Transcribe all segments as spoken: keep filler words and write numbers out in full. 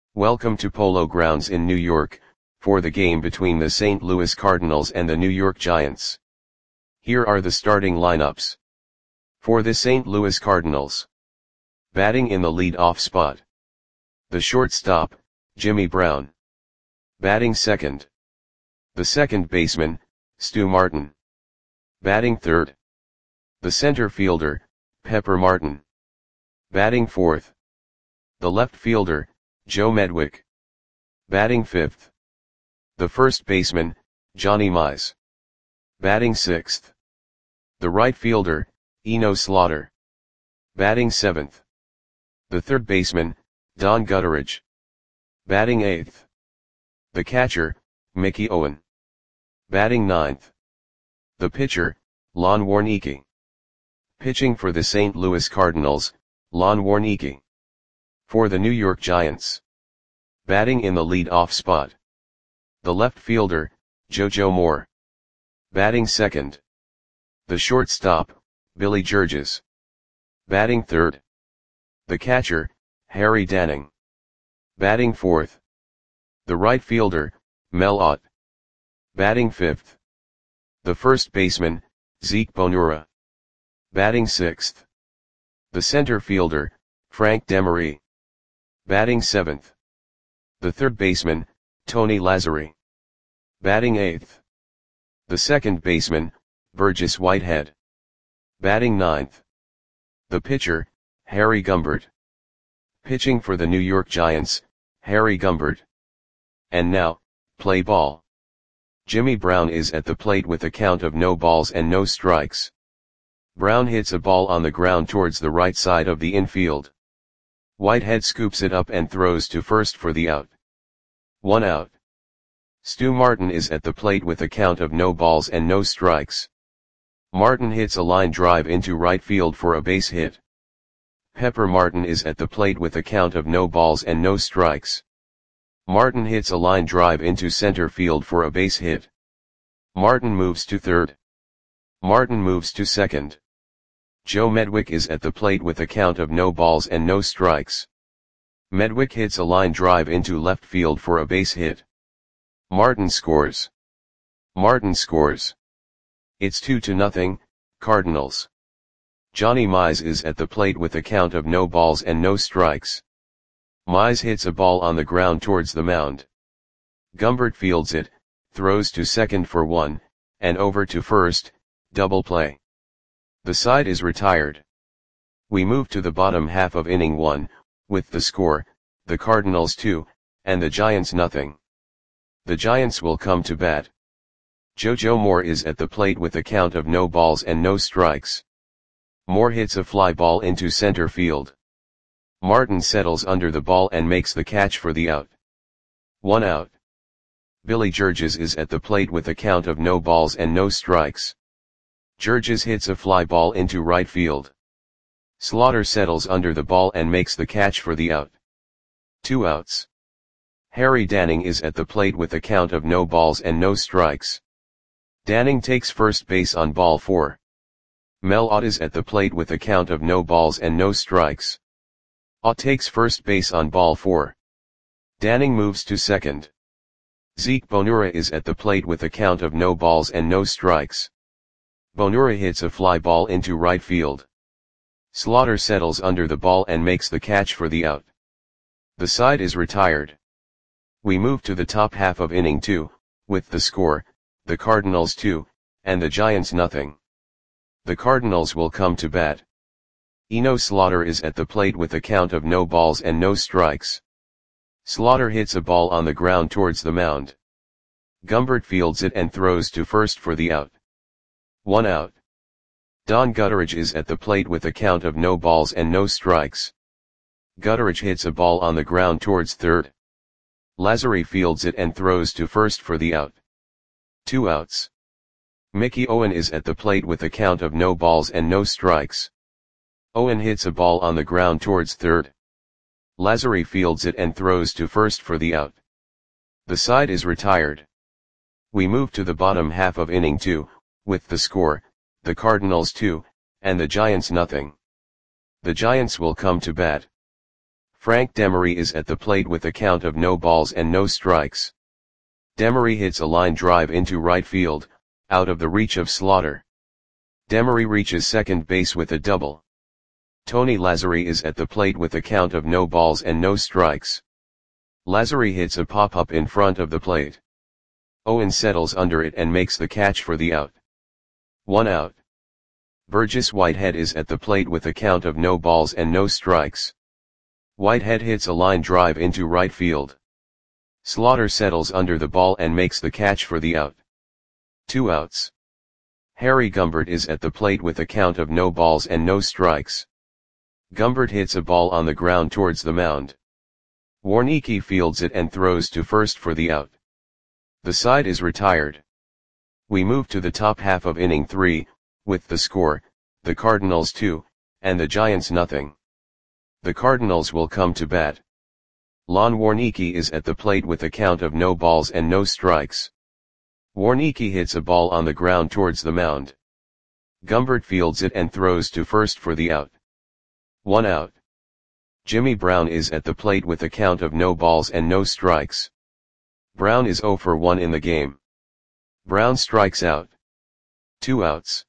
Welcome to Polo Grounds in New York, for the game between the Saint Louis Cardinals and the New York Giants. Here are the starting lineups. For the Saint Louis Cardinals. Batting in the lead-off spot. The shortstop, Jimmy Brown. Batting second. The second baseman, Stu Martin. Batting third. The center fielder, Pepper Martin. Batting fourth. The left fielder, Joe Medwick. Batting fifth. The first baseman, Johnny Mize. Batting sixth. The right fielder, Eno Slaughter. Batting seventh. The third baseman, Don Gutteridge. Batting eighth. The catcher, Mickey Owen. Batting ninth. The pitcher, Lon Warneke. Pitching for the Saint Louis Cardinals, Lon Warneke. For the New York Giants. Batting in the lead-off spot. The left fielder, JoJo Moore. Batting second. The shortstop, Billy Georges. Batting third. The catcher, Harry Danning. Batting fourth. The right fielder, Mel Ott. Batting fifth. The first baseman, Zeke Bonura. Batting sixth. The center fielder, Frank Demery. Batting seventh. The third baseman, Tony Lazzeri. Batting eighth. The second baseman, Burgess Whitehead. Batting ninth. The pitcher, Harry Gumbert. Pitching for the New York Giants, Harry Gumbert. And now, play ball. Jimmy Brown is at the plate with a count of no balls and no strikes. Brown hits a ball on the ground towards the right side of the infield. Whitehead scoops it up and throws to first for the out. One out. Stu Martin is at the plate with a count of no balls and no strikes. Martin hits a line drive into right field for a base hit. Pepper Martin is at the plate with a count of no balls and no strikes. Martin hits a line drive into center field for a base hit. Martin moves to third. Martin moves to second. Joe Medwick is at the plate with a count of no balls and no strikes. Medwick hits a line drive into left field for a base hit. Martin scores. Martin scores. It's two to nothing, Cardinals. Johnny Mize is at the plate with a count of no balls and no strikes. Mize hits a ball on the ground towards the mound. Gumbert fields it, throws to second for one, and over to first, double play. The side is retired. We move to the bottom half of inning one, with the score, the Cardinals two, and the Giants nothing. The Giants will come to bat. JoJo Moore is at the plate with a count of no balls and no strikes. Moore hits a fly ball into center field. Martin settles under the ball and makes the catch for the out. One out. Billy Georges is at the plate with a count of no balls and no strikes. Georges hits a fly ball into right field. Slaughter settles under the ball and makes the catch for the out. Two outs. Harry Danning is at the plate with a count of no balls and no strikes. Danning takes first base on ball four. Mel Ott is at the plate with a count of no balls and no strikes. Ott takes first base on ball four. Danning moves to second. Zeke Bonura is at the plate with a count of no balls and no strikes. Bonura hits a fly ball into right field. Slaughter settles under the ball and makes the catch for the out. The side is retired. We move to the top half of inning two, with the score, the Cardinals two, and the Giants nothing. The Cardinals will come to bat. Eno Slaughter is at the plate with a count of no balls and no strikes. Slaughter hits a ball on the ground towards the mound. Gumbert fields it and throws to first for the out. One out. Don Gutteridge is at the plate with a count of no balls and no strikes. Gutteridge hits a ball on the ground towards third. Lazzeri fields it and throws to first for the out. Two outs. Mickey Owen is at the plate with a count of no balls and no strikes. Owen hits a ball on the ground towards third. Lazzeri fields it and throws to first for the out. The side is retired. We move to the bottom half of inning two, with the score, the Cardinals two, and the Giants nothing. The Giants will come to bat. Frank Demery is at the plate with a count of no balls and no strikes. Demery hits a line drive into right field, out of the reach of Slaughter. Demery reaches second base with a double. Tony Lazzeri is at the plate with a count of no balls and no strikes. Lazzeri hits a pop-up in front of the plate. Owen settles under it and makes the catch for the out. One out. Burgess Whitehead is at the plate with a count of no balls and no strikes. Whitehead hits a line drive into right field. Slaughter settles under the ball and makes the catch for the out. Two outs. Harry Gumbert is at the plate with a count of no balls and no strikes. Gumbert hits a ball on the ground towards the mound. Warneke fields it and throws to first for the out. The side is retired. We move to the top half of inning three, with the score, the Cardinals two, and the Giants nothing. The Cardinals will come to bat. Lon Warneke is at the plate with a count of no balls and no strikes. Warneke hits a ball on the ground towards the mound. Gumbert fields it and throws to first for the out. One out. Jimmy Brown is at the plate with a count of no balls and no strikes. Brown is oh for one in the game. Brown strikes out. Two outs.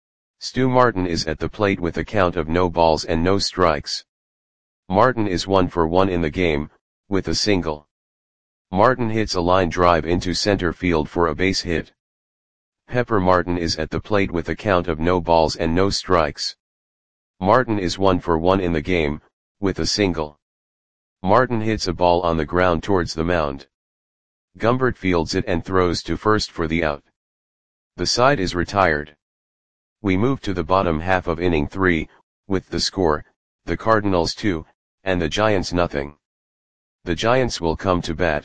Stu Martin is at the plate with a count of no balls and no strikes. Martin is one for one in the game, with a single. Martin hits a line drive into center field for a base hit. Pepper Martin is at the plate with a count of no balls and no strikes. Martin is one for one in the game, with a single. Martin hits a ball on the ground towards the mound. Gumbert fields it and throws to first for the out. The side is retired. We move to the bottom half of inning three, with the score, the Cardinals two, and the Giants nothing. The Giants will come to bat.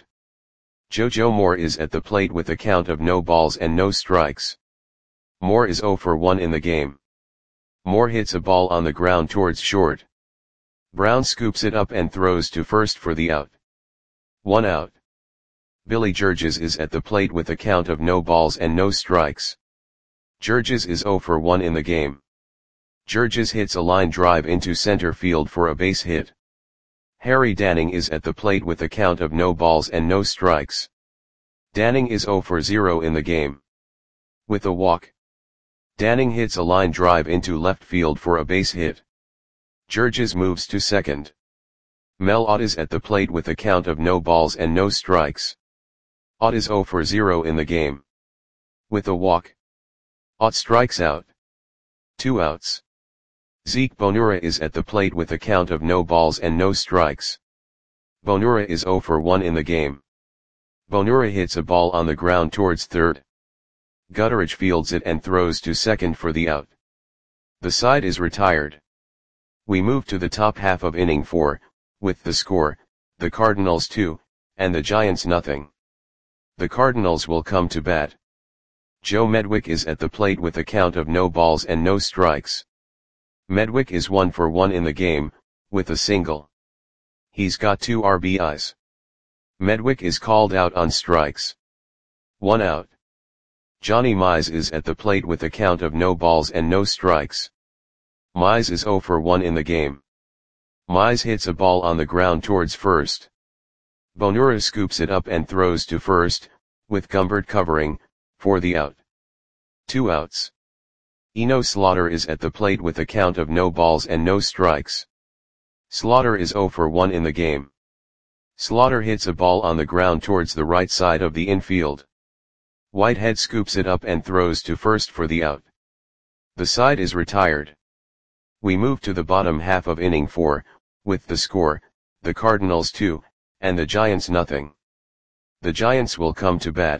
JoJo Moore is at the plate with a count of no balls and no strikes. Moore is oh for one in the game. Moore hits a ball on the ground towards short. Brown scoops it up and throws to first for the out. One out. Billy Georges is at the plate with a count of no balls and no strikes. Georges is oh for one in the game. Georges hits a line drive into center field for a base hit. Harry Danning is at the plate with a count of no balls and no strikes. Danning is oh for zero in the game. With a walk. Danning hits a line drive into left field for a base hit. Georges moves to second. Mel Ott is at the plate with a count of no balls and no strikes. Ott is oh for zero in the game. With a walk. Ott strikes out. Two outs. Zeke Bonura is at the plate with a count of no balls and no strikes. Bonura is oh for one in the game. Bonura hits a ball on the ground towards third. Gutteridge fields it and throws to second for the out. The side is retired. We move to the top half of inning four, with the score, the Cardinals two, and the Giants nothing. The Cardinals will come to bat. Joe Medwick is at the plate with a count of no balls and no strikes. Medwick is one for one in the game, with a single. He's got two R B Is. Medwick is called out on strikes. One out. Johnny Mize is at the plate with a count of no balls and no strikes. Mize is oh for one in the game. Mize hits a ball on the ground towards first. Bonura scoops it up and throws to first, with Gumbert covering, for the out. Two outs. Eno Slaughter is at the plate with a count of no balls and no strikes. Slaughter is oh for one in the game. Slaughter hits a ball on the ground towards the right side of the infield. Whitehead scoops it up and throws to first for the out. The side is retired. We move to the bottom half of inning four, with the score, the Cardinals two, and the Giants nothing. The Giants will come to bat.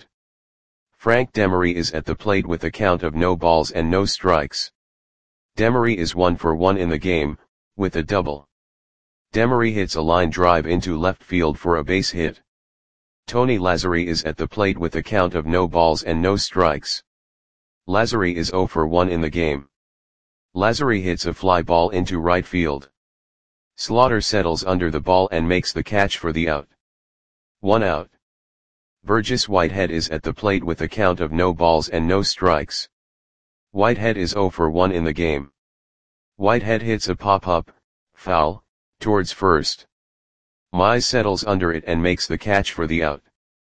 Frank Demery is at the plate with a count of no balls and no strikes. Demery is one for one in the game, with a double. Demery hits a line drive into left field for a base hit. Tony Lazzeri is at the plate with a count of no balls and no strikes. Lazzeri is oh for one in the game. Lazzeri hits a fly ball into right field. Slaughter settles under the ball and makes the catch for the out. One out. Burgess Whitehead is at the plate with a count of no balls and no strikes. Whitehead is oh for one in the game. Whitehead hits a pop-up, foul, towards first. Mize settles under it and makes the catch for the out.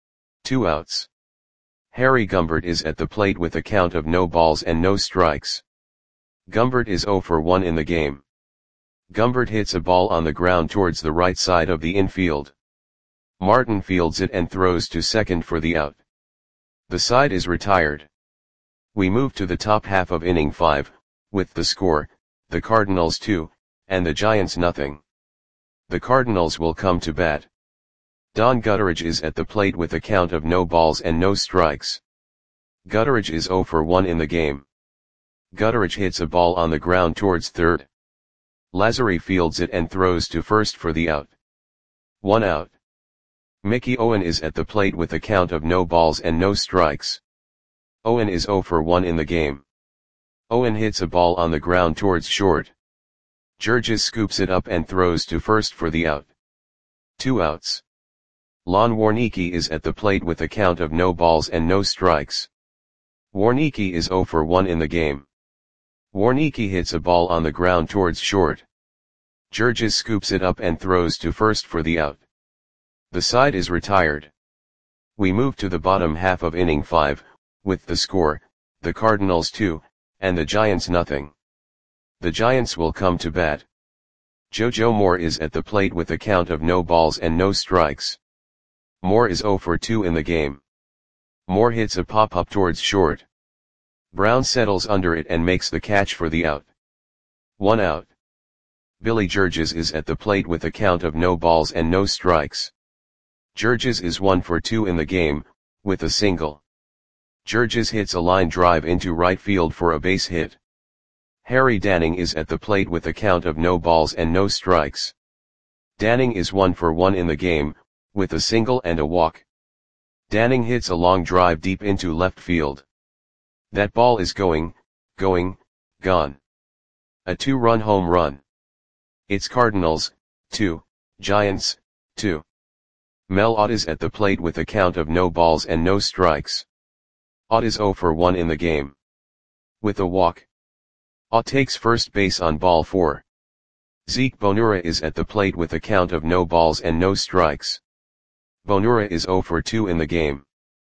Two outs. Harry Gumbert is at the plate with a count of no balls and no strikes. Gumbert is zero for one in the game. Gumbert hits a ball on the ground towards the right side of the infield. Martin fields it and throws to second for the out. The side is retired. We move to the top half of inning five, with the score, the Cardinals two, and the Giants nothing. The Cardinals will come to bat. Don Gutteridge is at the plate with a count of no balls and no strikes. Gutteridge is zero for one in the game. Gutteridge hits a ball on the ground towards third. Lazzari fields it and throws to first for the out. One out. Mickey Owen is at the plate with a count of no balls and no strikes. Owen is zero for one in the game. Owen hits a ball on the ground towards short. Georges scoops it up and throws to first for the out. Two outs. Lon Warneke is at the plate with a count of no balls and no strikes. Warneke is zero for one in the game. Warneke hits a ball on the ground towards short. Georges scoops it up and throws to first for the out. The side is retired. We move to the bottom half of inning five, with the score, the Cardinals two, and the Giants nothing. The Giants will come to bat. JoJo Moore is at the plate with a count of no balls and no strikes. Moore is zero for two in the game. Moore hits a pop-up towards short. Brown settles under it and makes the catch for the out. One out. Billy Georges is at the plate with a count of no balls and no strikes. Georges is one for two in the game, with a single. Georges hits a line drive into right field for a base hit. Harry Danning is at the plate with a count of no balls and no strikes. Danning is one for one in the game, with a single and a walk. Danning hits a long drive deep into left field. That ball is going, going, gone. A two-run home run. It's Cardinals, two, Giants, two. Mel Ott is at the plate with a count of no balls and no strikes. Ott is zero for one in the game. With a walk. Ott takes first base on ball four. Zeke Bonura is at the plate with a count of no balls and no strikes. Bonura is zero for two in the game.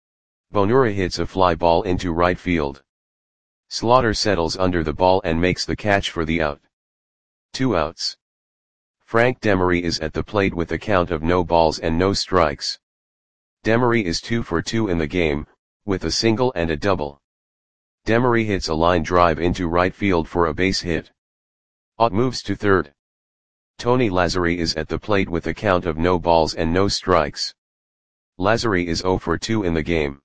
Bonura hits a fly ball into right field. Slaughter settles under the ball and makes the catch for the out. Two outs. Frank Demery is at the plate with a count of no balls and no strikes. Demery is two for two in the game, with a single and a double. Demery hits a line drive into right field for a base hit. Ott moves to third. Tony Lazzari is at the plate with a count of no balls and no strikes. Lazzari is zero for two in the game.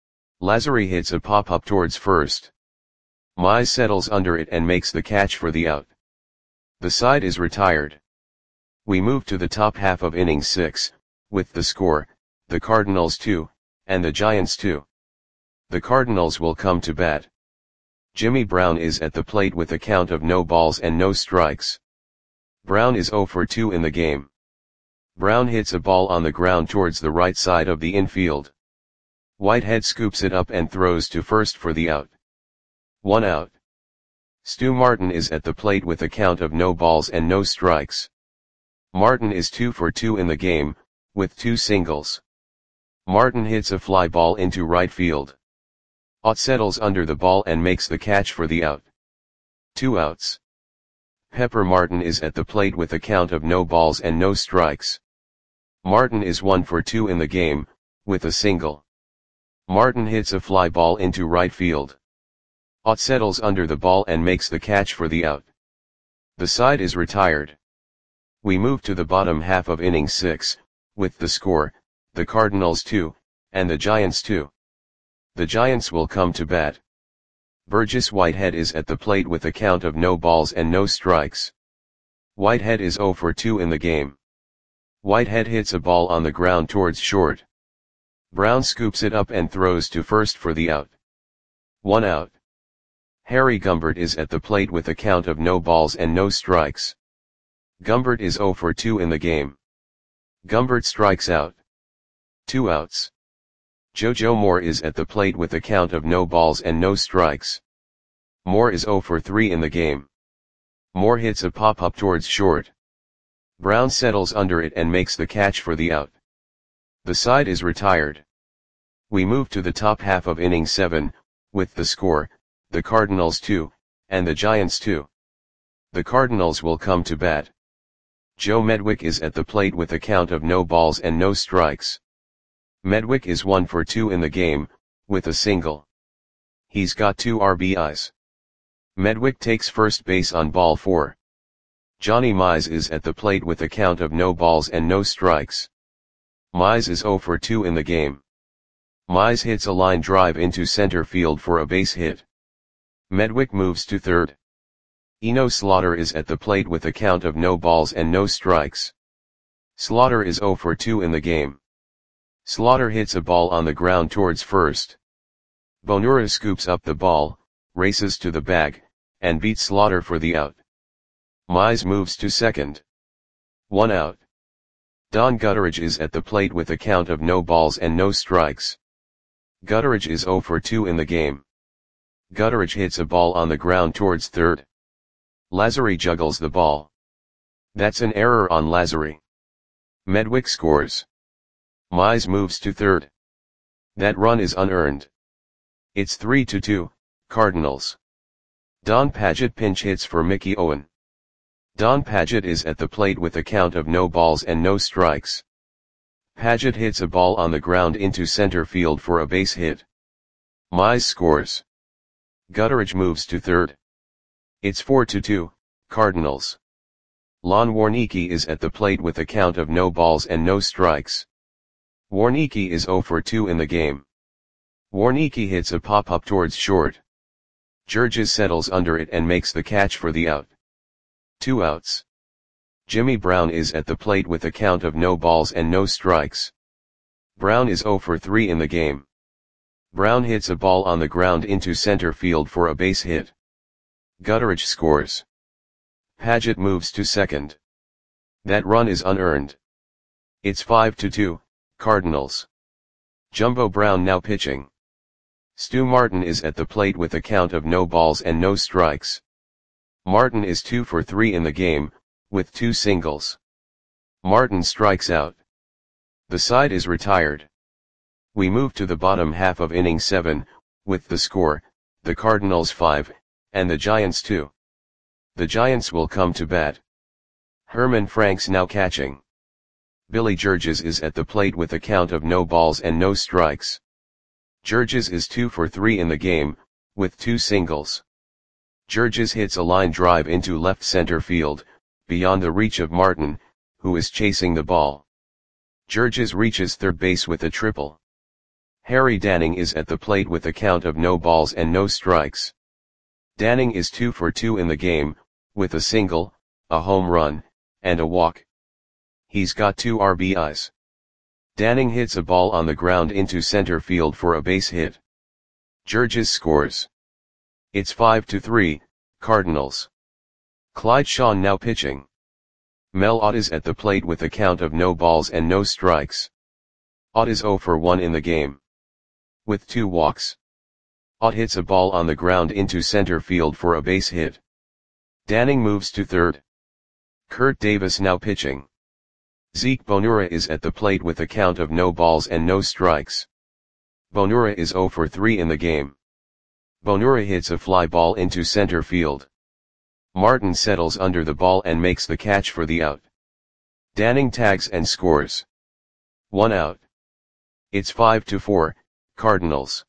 Lazzari hits a pop-up towards first. Mize settles under it and makes the catch for the out. The side is retired. We move to the top half of inning six, with the score, the Cardinals two, and the Giants two. The Cardinals will come to bat. Jimmy Brown is at the plate with a count of no balls and no strikes. Brown is zero for two in the game. Brown hits a ball on the ground towards the right side of the infield. Whitehead scoops it up and throws to first for the out. One out. Stu Martin is at the plate with a count of no balls and no strikes. Martin is two for two in the game, with two singles. Martin hits a fly ball into right field. Ott settles under the ball and makes the catch for the out. Two outs. Pepper Martin is at the plate with a count of no balls and no strikes. Martin is one for two in the game, with a single. Martin hits a fly ball into right field. Ott settles under the ball and makes the catch for the out. The side is retired. We move to the bottom half of inning six, with the score, the Cardinals two, and the Giants two. The Giants will come to bat. Burgess Whitehead is at the plate with a count of no balls and no strikes. Whitehead is zero for two in the game. Whitehead hits a ball on the ground towards short. Brown scoops it up and throws to first for the out. One out. Harry Gumbert is at the plate with a count of no balls and no strikes. Gumbert is zero for two in the game. Gumbert strikes out. Two outs. JoJo Moore is at the plate with a count of no balls and no strikes. Moore is zero for three in the game. Moore hits a pop-up towards short. Brown settles under it and makes the catch for the out. The side is retired. We move to the top half of inning seven, with the score, the Cardinals two, and the Giants two. The Cardinals will come to bat. Joe Medwick is at the plate with a count of no balls and no strikes. Medwick is one for two in the game, with a single. He's got two R B Is. Medwick takes first base on ball four. Johnny Mize is at the plate with a count of no balls and no strikes. Mize is zero for two in the game. Mize hits a line drive into center field for a base hit. Medwick moves to third. Eno Slaughter is at the plate with a count of no balls and no strikes. Slaughter is zero for two in the game. Slaughter hits a ball on the ground towards first. Bonura scoops up the ball, races to the bag, and beats Slaughter for the out. Mize moves to second. One out. Don Gutteridge is at the plate with a count of no balls and no strikes. Gutteridge is zero for two in the game. Gutteridge hits a ball on the ground towards third. Lazary juggles the ball. That's an error on Lazary. Medwick scores. Mize moves to third. That run is unearned. It's three to two, Cardinals. Don Padgett pinch hits for Mickey Owen. Don Padgett is at the plate with a count of no balls and no strikes. Padgett hits a ball on the ground into center field for a base hit. Mize scores. Gutteridge moves to third. It's four to two, Cardinals. Lon Warneke is at the plate with a count of no balls and no strikes. Warneke is zero for two in the game. Warneke hits a pop-up towards short. Georges settles under it and makes the catch for the out. Two outs. Jimmy Brown is at the plate with a count of no balls and no strikes. Brown is zero for three in the game. Brown hits a ball on the ground into center field for a base hit. Gutteridge scores. Padgett moves to second. That run is unearned. It's five to two, Cardinals. Jumbo Brown now pitching. Stu Martin is at the plate with a count of no balls and no strikes. Martin is two for three in the game, with two singles. Martin strikes out. The side is retired. We move to the bottom half of inning seven, with the score, the Cardinals five, and the Giants two. The Giants will come to bat. Herman Franks now catching. Billy Georges is at the plate with a count of no balls and no strikes. Georges is two for three in the game, with two singles. Georges hits a line drive into left center field, beyond the reach of Martin, who is chasing the ball. Georges reaches third base with a triple. Harry Danning is at the plate with a count of no balls and no strikes. Danning is two for two in the game, with a single, a home run, and a walk. He's got two R B Is. Danning hits a ball on the ground into center field for a base hit. Georges scores. It's five to three, Cardinals. Clyde Shawn now pitching. Mel Ott is at the plate with a count of no balls and no strikes. Ott is zero for one in the game. With two walks. Ott hits a ball on the ground into center field for a base hit. Danning moves to third. Kurt Davis now pitching. Zeke Bonura is at the plate with a count of no balls and no strikes. Bonura is zero for three in the game. Bonura hits a fly ball into center field. Martin settles under the ball and makes the catch for the out. Danning tags and scores. One out. It's five to four, Cardinals.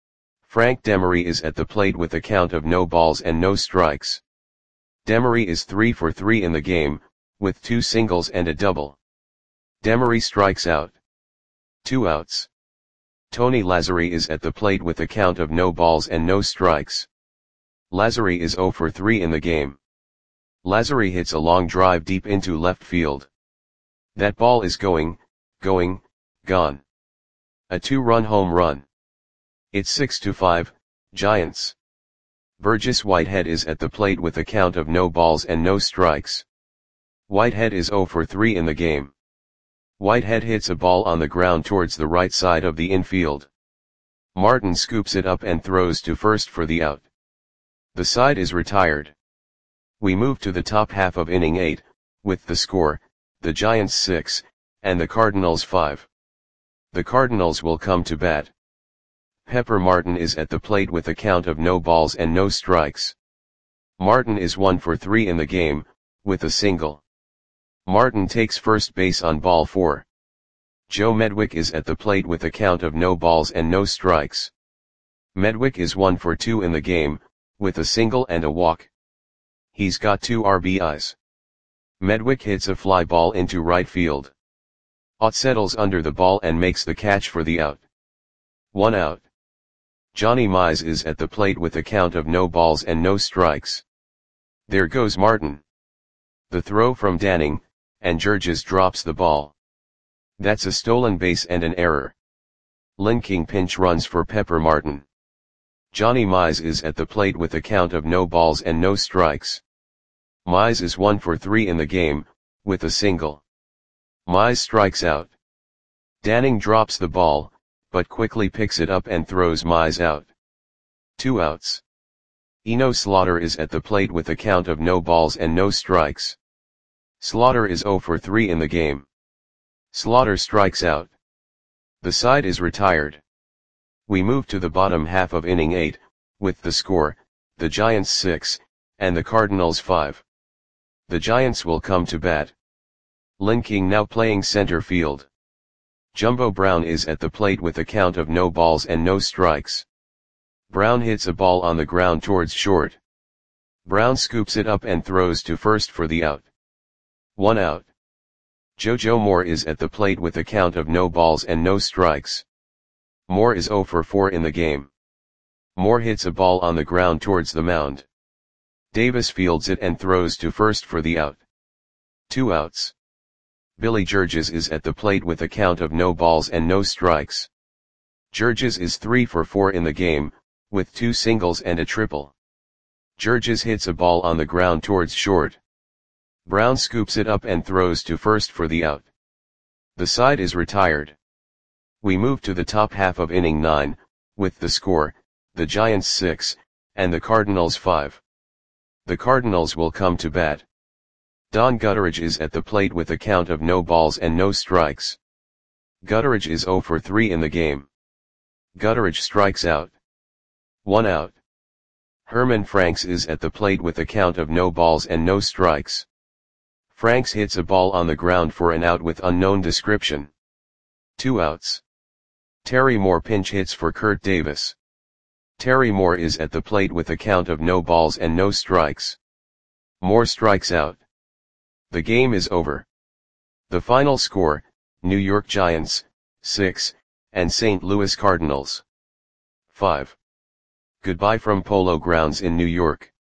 Frank Demery is at the plate with a count of no balls and no strikes. Demery is three for three in the game, with two singles and a double. Demery strikes out. Two outs. Tony Lazary is at the plate with a count of no balls and no strikes. Lazary is zero for three in the game. Lazary hits a long drive deep into left field. That ball is going, going, gone. A two-run home run. It's six to five, Giants. Burgess Whitehead is at the plate with a count of no balls and no strikes. Whitehead is zero for three in the game. Whitehead hits a ball on the ground towards the right side of the infield. Martin scoops it up and throws to first for the out. The side is retired. We move to the top half of inning eight, with the score, the Giants six, and the Cardinals five. The Cardinals will come to bat. Pepper Martin is at the plate with a count of no balls and no strikes. Martin is one for three in the game, with a single. Martin takes first base on ball four. Joe Medwick is at the plate with a count of no balls and no strikes. Medwick is one for two in the game, with a single and a walk. He's got two R B Is. Medwick hits a fly ball into right field. Ott settles under the ball and makes the catch for the out. One out. Johnny Mize is at the plate with a count of no balls and no strikes. There goes Martin. The throw from Danning, and Georges drops the ball. That's a stolen base and an error. Linking pinch runs for Pepper Martin. Johnny Mize is at the plate with a count of no balls and no strikes. Mize is one for three in the game, with a single. Mize strikes out. Danning drops the ball, but quickly picks it up and throws Mize out. Two outs. Eno Slaughter is at the plate with a count of no balls and no strikes. Slaughter is zero for three in the game. Slaughter strikes out. The side is retired. We move to the bottom half of inning eight, with the score, the Giants six, and the Cardinals five. The Giants will come to bat. Linking now playing center field. Jumbo Brown is at the plate with a count of no balls and no strikes. Brown hits a ball on the ground towards short. Brown scoops it up and throws to first for the out. One out. JoJo Moore is at the plate with a count of no balls and no strikes. Moore is zero for four in the game. Moore hits a ball on the ground towards the mound. Davis fields it and throws to first for the out. Two outs. Billy Georges is at the plate with a count of no balls and no strikes. Georges is three for four in the game, with two singles and a triple. Georges hits a ball on the ground towards short. Brown scoops it up and throws to first for the out. The side is retired. We move to the top half of inning nine, with the score, the Giants six, and the Cardinals five. The Cardinals will come to bat. Don Gutteridge is at the plate with a count of no balls and no strikes. Gutteridge is zero for three in the game. Gutteridge strikes out. One out. Herman Franks is at the plate with a count of no balls and no strikes. Franks hits a ball on the ground for an out with unknown description. Two outs. Terry Moore pinch hits for Kurt Davis. Terry Moore is at the plate with a count of no balls and no strikes. Moore strikes out. The game is over. The final score, New York Giants, six, and Saint Louis Cardinals, five. Goodbye from Polo Grounds in New York.